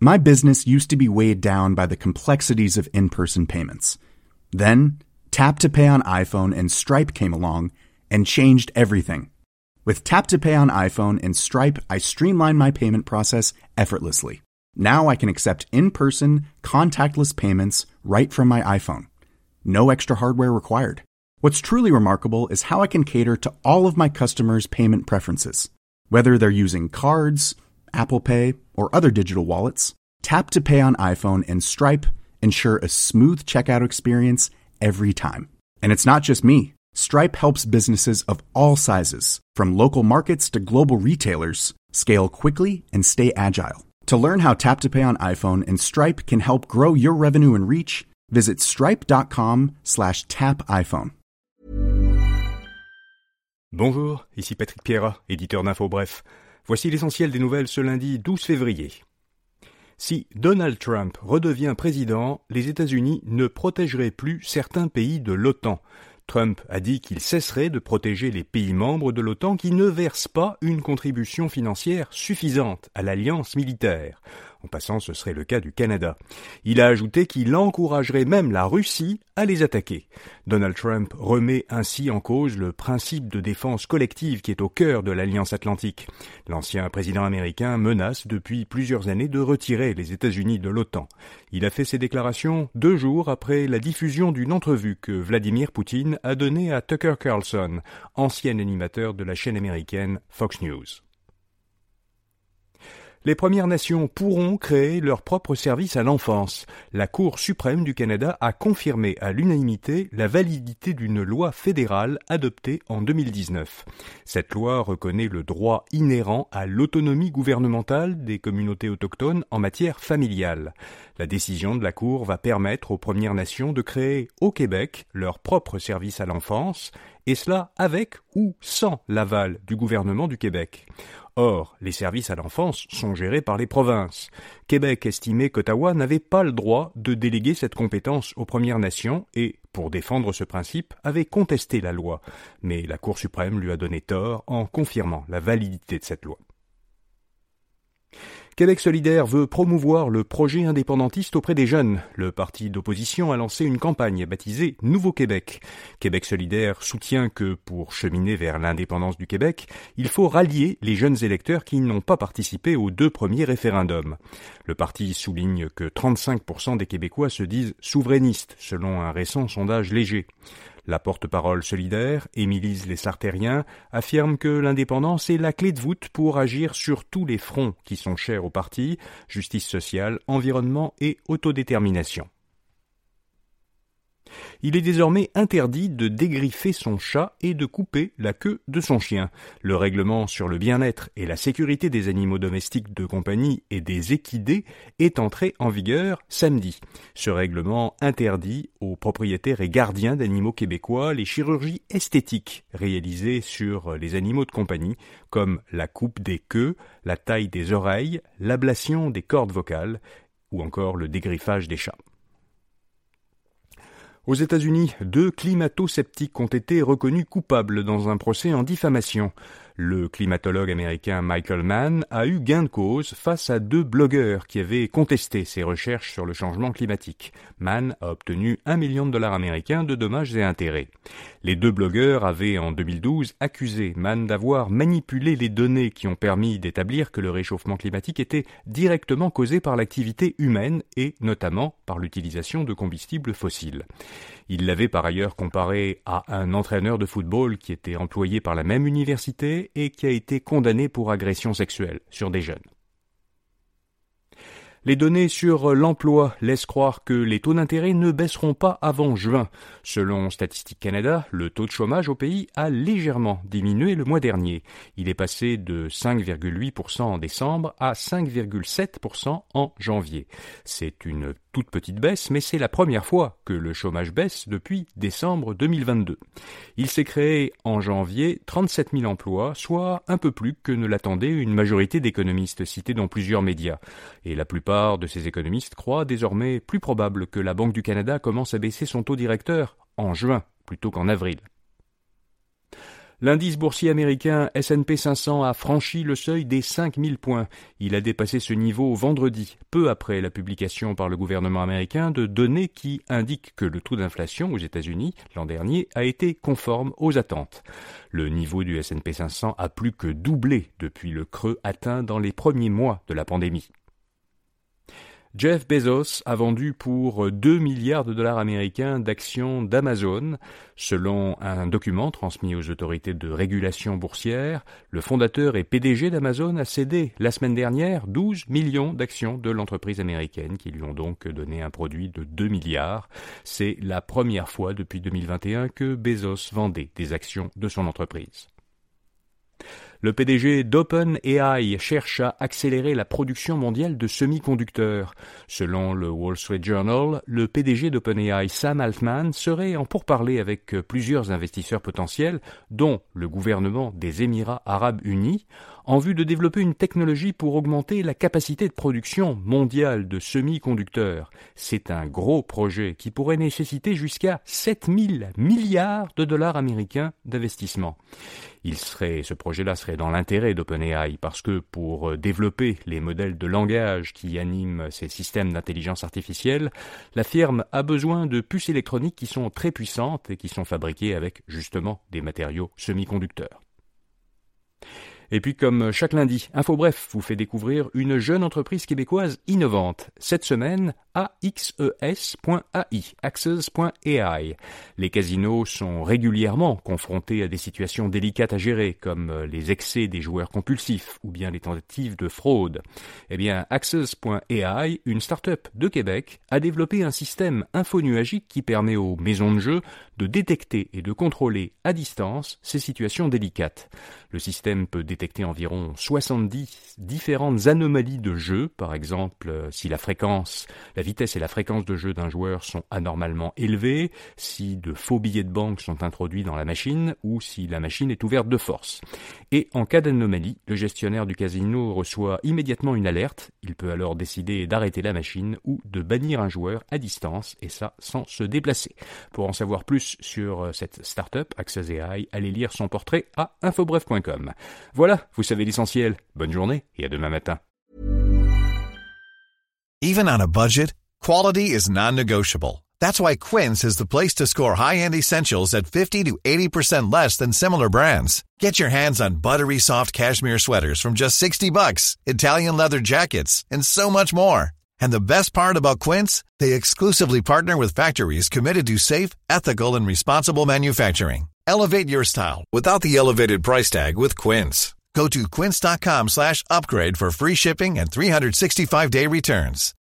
My business used to be weighed down by the complexities of in-person payments. Then, Tap to Pay on iPhone and Stripe came along and changed everything. With Tap to Pay on iPhone and Stripe, I streamlined my payment process effortlessly. Now I can accept in-person, contactless payments right from my iPhone. No extra hardware required. What's truly remarkable is how I can cater to all of my customers' payment preferences. Whether they're using cards, Apple Pay, or other digital wallets, Tap to Pay on iPhone and Stripe ensure a smooth checkout experience every time. And it's not just me. Stripe helps businesses of all sizes, from local markets to global retailers, scale quickly and stay agile. To learn how Tap to Pay on iPhone and Stripe can help grow your revenue and reach, visit stripe.com/tapiphone. Bonjour, ici Patrick Pierrat, éditeur d'Info Bref. Voici l'essentiel des nouvelles ce lundi 12 février. Si Donald Trump redevient président, les États-Unis ne protégeraient plus certains pays de l'OTAN. Trump a dit qu'il cesserait de protéger les pays membres de l'OTAN qui ne versent pas une contribution financière suffisante à l'alliance militaire. En passant, ce serait le cas du Canada. Il a ajouté qu'il encouragerait même la Russie à les attaquer. Donald Trump remet ainsi en cause le principe de défense collective qui est au cœur de l'Alliance Atlantique. L'ancien président américain menace depuis plusieurs années de retirer les États-Unis de l'OTAN. Il a fait ces déclarations 2 jours après la diffusion d'une entrevue que Vladimir Poutine a donnée à Tucker Carlson, ancien animateur de la chaîne américaine Fox News. Les Premières Nations pourront créer leur propre service à l'enfance. La Cour suprême du Canada a confirmé à l'unanimité la validité d'une loi fédérale adoptée en 2019. Cette loi reconnaît le droit inhérent à l'autonomie gouvernementale des communautés autochtones en matière familiale. La décision de la Cour va permettre aux Premières Nations de créer au Québec leur propre service à l'enfance, et cela avec ou sans l'aval du gouvernement du Québec. Or, les services à l'enfance sont gérés par les provinces. Québec estimait qu'Ottawa n'avait pas le droit de déléguer cette compétence aux Premières Nations et, pour défendre ce principe, avait contesté la loi. Mais la Cour suprême lui a donné tort en confirmant la validité de cette loi. Québec solidaire veut promouvoir le projet indépendantiste auprès des jeunes. Le parti d'opposition a lancé une campagne baptisée Nouveau Québec. Québec solidaire soutient que, pour cheminer vers l'indépendance du Québec, il faut rallier les jeunes électeurs qui n'ont pas participé aux 2 premiers référendums. Le parti souligne que 35% des Québécois se disent souverainistes, selon un récent sondage léger. La porte-parole solidaire, Émilise Lessartérien, affirme que l'indépendance est la clé de voûte pour agir sur tous les fronts qui sont chers au parti, justice sociale, environnement et autodétermination. Il est désormais interdit de dégriffer son chat et de couper la queue de son chien. Le règlement sur le bien-être et la sécurité des animaux domestiques de compagnie et des équidés est entré en vigueur samedi. Ce règlement interdit aux propriétaires et gardiens d'animaux québécois les chirurgies esthétiques réalisées sur les animaux de compagnie, comme la coupe des queues, la taille des oreilles, l'ablation des cordes vocales ou encore le dégriffage des chats. Aux États-Unis, 2 climato-sceptiques ont été reconnus coupables dans un procès en diffamation. Le climatologue américain Michael Mann a eu gain de cause face à 2 blogueurs qui avaient contesté ses recherches sur le changement climatique. Mann a obtenu $1 million américains de dommages et intérêts. Les 2 blogueurs avaient en 2012 accusé Mann d'avoir manipulé les données qui ont permis d'établir que le réchauffement climatique était directement causé par l'activité humaine et notamment par l'utilisation de combustibles fossiles. Il l'avait par ailleurs comparé à un entraîneur de football qui était employé par la même université et qui a été condamné pour agression sexuelle sur des jeunes. Les données sur l'emploi laissent croire que les taux d'intérêt ne baisseront pas avant juin. Selon Statistique Canada, le taux de chômage au pays a légèrement diminué le mois dernier. Il est passé de 5,8% en décembre à 5,7% en janvier. C'est une toute petite baisse, mais c'est la première fois que le chômage baisse depuis décembre 2022. Il s'est créé en janvier 37 000 emplois, soit un peu plus que ne l'attendait une majorité d'économistes cités dans plusieurs médias. Et la plupart de ces économistes croient désormais plus probable que la Banque du Canada commence à baisser son taux directeur en juin plutôt qu'en avril. L'indice boursier américain S&P 500 a franchi le seuil des 5000 points. Il a dépassé ce niveau vendredi, peu après la publication par le gouvernement américain de données qui indiquent que le taux d'inflation aux États-Unis l'an dernier a été conforme aux attentes. Le niveau du S&P 500 a plus que doublé depuis le creux atteint dans les premiers mois de la pandémie. Jeff Bezos a vendu pour 2 milliards de dollars américains d'actions d'Amazon. Selon un document transmis aux autorités de régulation boursière, le fondateur et PDG d'Amazon a cédé la semaine dernière 12 millions d'actions de l'entreprise américaine qui lui ont donc donné un produit de 2 milliards. C'est la première fois depuis 2021 que Bezos vendait des actions de son entreprise. Le PDG d'OpenAI cherche à accélérer la production mondiale de semi-conducteurs. Selon le Wall Street Journal, le PDG d'OpenAI, Sam Altman, serait en pourparlers avec plusieurs investisseurs potentiels, dont le gouvernement des Émirats arabes unis, en vue de développer une technologie pour augmenter la capacité de production mondiale de semi-conducteurs. C'est un gros projet qui pourrait nécessiter jusqu'à 7 000 milliards de dollars américains d'investissement. Ce projet-là serait dans l'intérêt d'OpenAI parce que pour développer les modèles de langage qui animent ces systèmes d'intelligence artificielle, la firme a besoin de puces électroniques qui sont très puissantes et qui sont fabriquées avec justement des matériaux semi-conducteurs. Et puis comme chaque lundi, InfoBref vous fait découvrir une jeune entreprise québécoise innovante. Cette semaine, AXES.ai, Access.ai. Les casinos sont régulièrement confrontés à des situations délicates à gérer, comme les excès des joueurs compulsifs ou bien les tentatives de fraude. Eh bien, Access.ai, une start-up de Québec, a développé un système infonuagique qui permet aux maisons de jeu de détecter et de contrôler à distance ces situations délicates. Le système peut détecter environ 70 différentes anomalies de jeu, par exemple si la vitesse et la fréquence de jeu d'un joueur sont anormalement élevées, si de faux billets de banque sont introduits dans la machine ou si la machine est ouverte de force. Et en cas d'anomalie, le gestionnaire du casino reçoit immédiatement une alerte. Il peut alors décider d'arrêter la machine ou de bannir un joueur à distance, et ça sans se déplacer. Pour en savoir plus sur cette start-up, Access.ai, allez lire son portrait à infobref.com. Voilà, vous savez l'essentiel. Bonne journée et à demain matin. Even on a budget, quality is non-negotiable. That's why Quince is the place to score high-end essentials at 50 to 80% less than similar brands. Get your hands on buttery soft cashmere sweaters from just $60, Italian leather jackets, and so much more. And the best part about Quince, they exclusively partner with factories committed to safe, ethical, and responsible manufacturing. Elevate your style without the elevated price tag with Quince. Go to quince.com/upgrade for free shipping and 365-day returns.